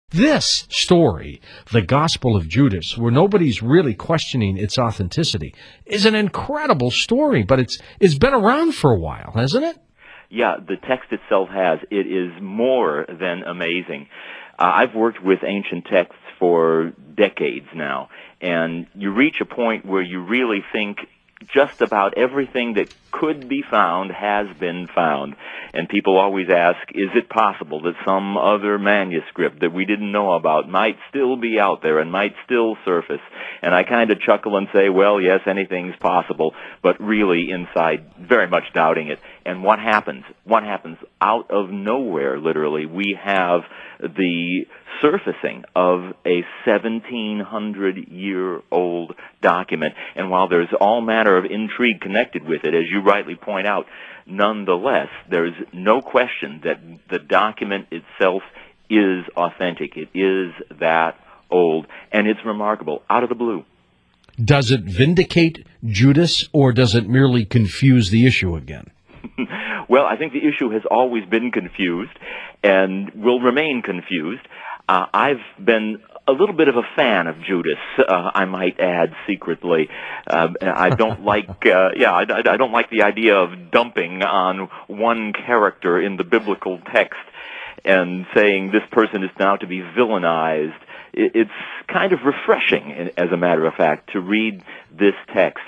This story, the Gospel of Judas, where nobody's really questioning its authenticity, is an incredible story, but it's been around for a while, hasn't it? Yeah, the text itself has. It is more than amazing. I've worked with ancient texts for decades now, and you reach a point where you really think just about everything that could be found has been found. And people always ask, is it possible that some other manuscript that we didn't know about might still be out there and might still surface? And I kind of chuckle and say, well, yes, anything's possible, but really inside very much doubting it. And what happens? What happens? Out of nowhere, literally, we have the surfacing of a 1,700-year-old document. And while there's all manner of intrigue connected with it, as you rightly point out, nonetheless, there's no question that the document itself is authentic. It is that old, and it's remarkable, out of the blue. Does it vindicate Judas, or does it merely confuse the issue again? Well, I think the issue has always been confused and will remain confused. I've been a little bit of a fan of Judas, I might add secretly. I don't like, I don't like the idea of dumping on one character in the biblical text and saying this person is now to be villainized. It's kind of refreshing, as a matter of fact, to read this text.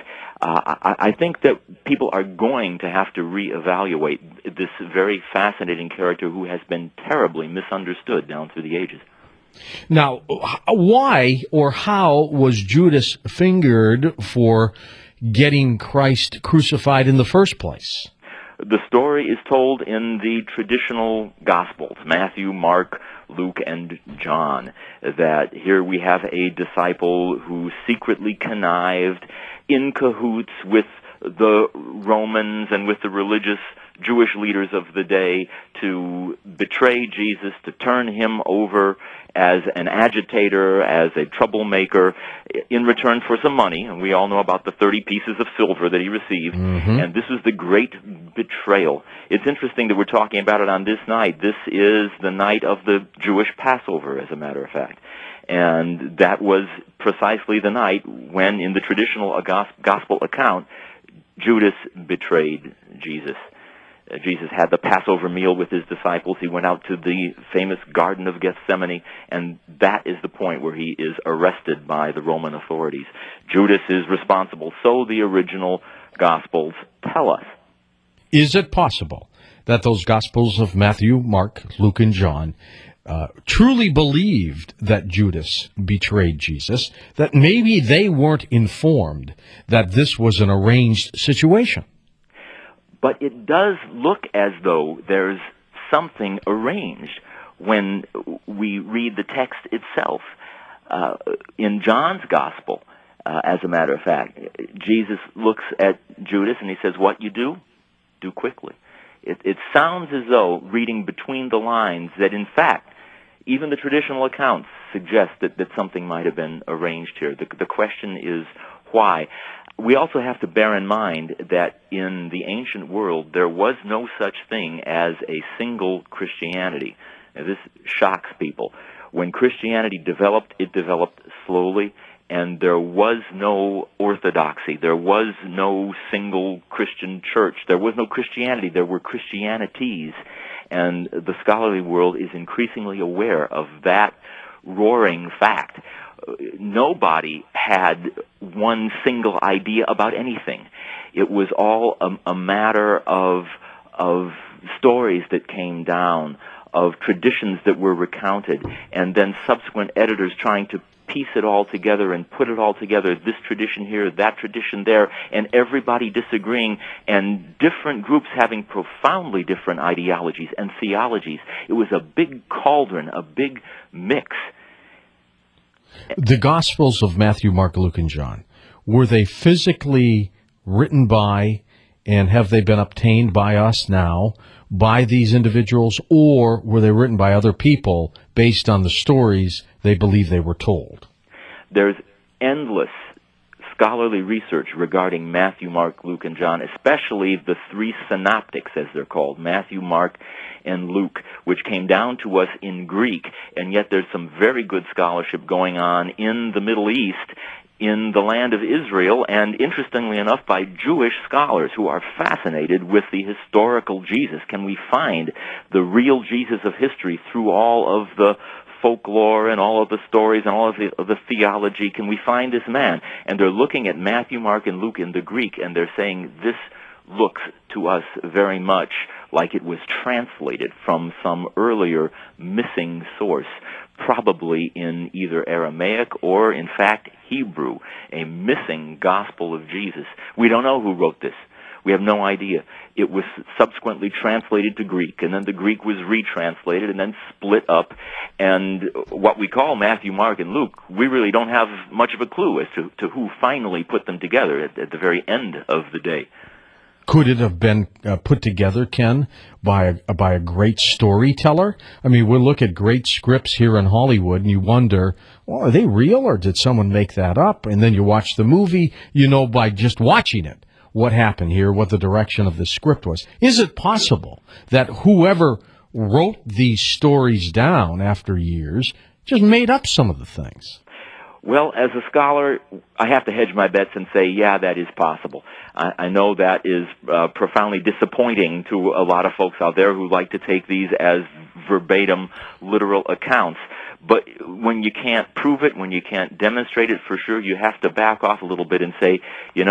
I think that people are going to have to reevaluate this very fascinating character who has been terribly misunderstood down through the ages. Now, why or how was Judas fingered for getting Christ crucified in the first place? The story is told in the traditional Gospels, Matthew, Mark, Luke, and John, that here we have a disciple who secretly connived in cahoots with the Romans and with the religious Jewish leaders of the day to betray Jesus, to turn him over as an agitator, as a troublemaker, in return for some money. And we all know about the 30 pieces of silver that he received. Mm-hmm. And this was the great betrayal. It's interesting that we're talking about it on this night. This is the night of the Jewish Passover, as a matter of fact. And that was precisely the night when, in the traditional gospel account, Judas betrayed Jesus. Jesus had the Passover meal with his disciples. He went out to the famous Garden of Gethsemane, and that is the point where he is arrested by the Roman authorities. Judas is responsible, so the original Gospels tell us. Is it possible that those Gospels of Matthew, Mark, Luke, and John truly believed that Judas betrayed Jesus, that maybe they weren't informed that this was an arranged situation? But it does look as though there's something arranged when we read the text itself. In John's Gospel, as a matter of fact, Jesus looks at Judas and he says, what you do quickly. It sounds as though, reading between the lines, that in fact, even the traditional accounts suggest that something might have been arranged here. The question is why. We also have to bear in mind that in the ancient world, there was no such thing as a single Christianity. Now, this shocks people. When Christianity developed, it developed slowly, and there was no orthodoxy. There was no single Christian church. There was no Christianity. There were Christianities. And the scholarly world is increasingly aware of that roaring fact. Nobody had one single idea about anything. It was all a matter of stories that came down, of traditions that were recounted, and then subsequent editors trying to piece it all together and put it all together, this tradition here, that tradition there, and everybody disagreeing, and different groups having profoundly different ideologies and theologies. It was a big cauldron, a big mix. The Gospels of Matthew, Mark, Luke, and John, were they physically written by, and have they been obtained by us now, by these individuals, or were they written by other people based on the stories they believe they were told? There's endless scholarly research regarding Matthew, Mark, Luke, and John, especially the three synoptics, as they're called, Matthew, Mark, and Luke, which came down to us in Greek, and yet there's some very good scholarship going on in the Middle East, in the land of Israel, and interestingly enough, by Jewish scholars who are fascinated with the historical Jesus. Can we find the real Jesus of history through all of the folklore and all of the stories and all of the theology? Can we find this man? And they're looking at Matthew, Mark, and Luke in the Greek, and they're saying this looks to us very much like it was translated from some earlier missing source, probably in either Aramaic or, in fact, Hebrew, a missing gospel of Jesus. We don't know who wrote this. We have no idea. It was subsequently translated to Greek, and then the Greek was retranslated and then split up. And what we call Matthew, Mark, and Luke, we really don't have much of a clue as to who finally put them together at the very end of the day. Could it have been put together, Ken, by a great storyteller? I mean, we look at great scripts here in Hollywood, and you wonder, well, are they real, or did someone make that up? And then you watch the movie, you know by just watching it what happened here, what the direction of the script was. Is it possible that whoever wrote these stories down after years just made up some of the things? Well, as a scholar, I have to hedge my bets and say, yeah, that is possible. I know that is profoundly disappointing to a lot of folks out there who like to take these as verbatim, literal accounts. But when you can't prove it, when you can't demonstrate it for sure, you have to back off a little bit and say,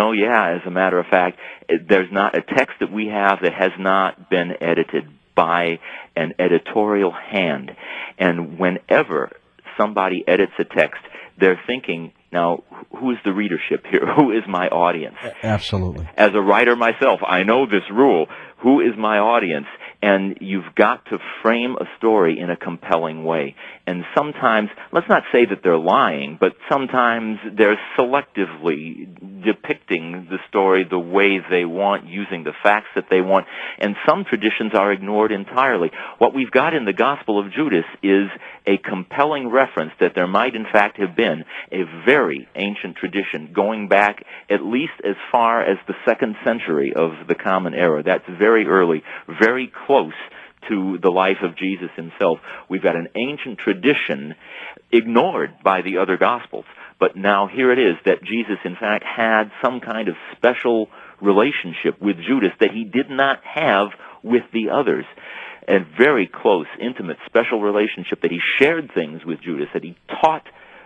as a matter of fact, there's not a text that we have that has not been edited by an editorial hand. And whenever somebody edits a text, they're thinking, now, who is the readership here? Who is my audience? Absolutely. As a writer myself, I know this rule. Who is my audience? And you've got to frame a story in a compelling way. And sometimes, let's not say that they're lying, but sometimes they're selectively depicting the story the way they want, using the facts that they want. And some traditions are ignored entirely. What we've got in the Gospel of Judas is a compelling reference that there might in fact have been a very ancient tradition going back at least as far as the 2nd century of the Common Era. That's very early, very close to the life of Jesus himself. We've got an ancient tradition ignored by the other Gospels. But now here it is that Jesus, in fact, had some kind of special relationship with Judas that he did not have with the others. A very close, intimate, special relationship that he shared things with Judas, that he taught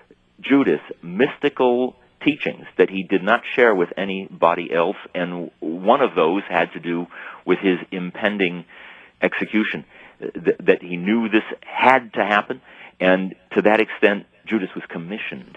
Judas mystical teachings that he did not share with anybody else, and one of those had to do with his impending execution, that he knew this had to happen, and to that extent, Judas was commissioned